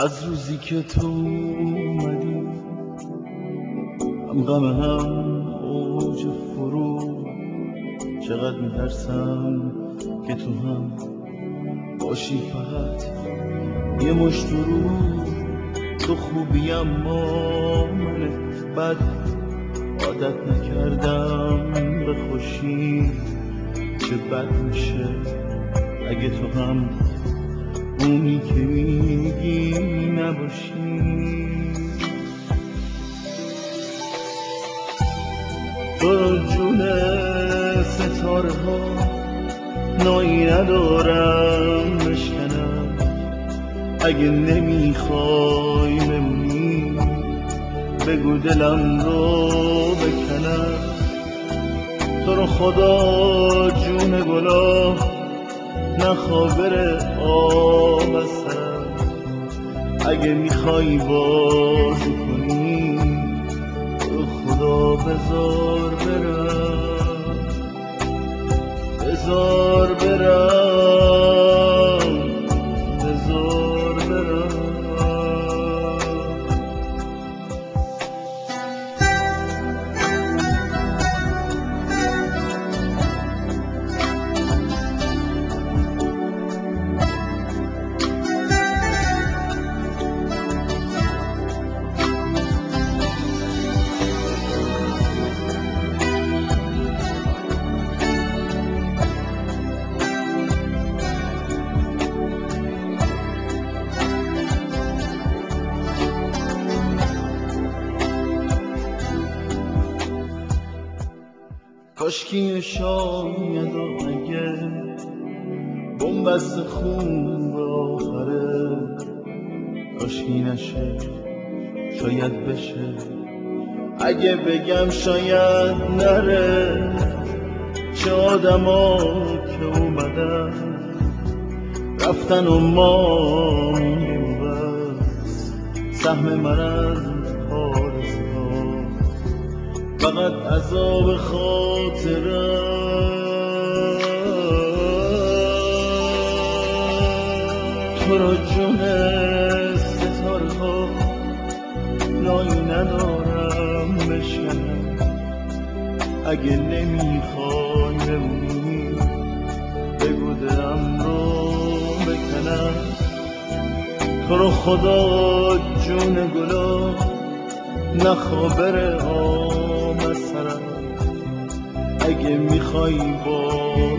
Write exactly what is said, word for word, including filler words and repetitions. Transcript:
از روزی که تو اومدی هم غم هم اوج فرو، چقدر میترسم که تو هم باشی فقط یه مشت رو. تو خوبیم ما من بد عادت نکردم به خوشی، چه بد میشه اگه تو هم اونی که میگی نباشی. تو رو جون ستاره ها نایی ندارم بشکنم، اگه نمیخوای بمونی بگو دلم رو بکنم. تو رو خدا جون گلا نخواه آب از سرم، اگه میخوای بازی کنی تو خدا بذار برم، بذار برم، بذار برم. کاشکی شاید و اگه بنبست خون به آخره، کاشکی نشه شاید بشه، اگه بگم شاید نره. چه آدما که اومدن رفتن و ما موندیم بس، سهم من از آرزوها فقط عذاب خاطرم. تو رو جون ستاره ها نایی ندارم بشکنم، اگه نمیخوای بمونی بگو دلم رو بکنم. تو رو خدا جون گلا نخواه بره آب از سرم، اگه میخوای با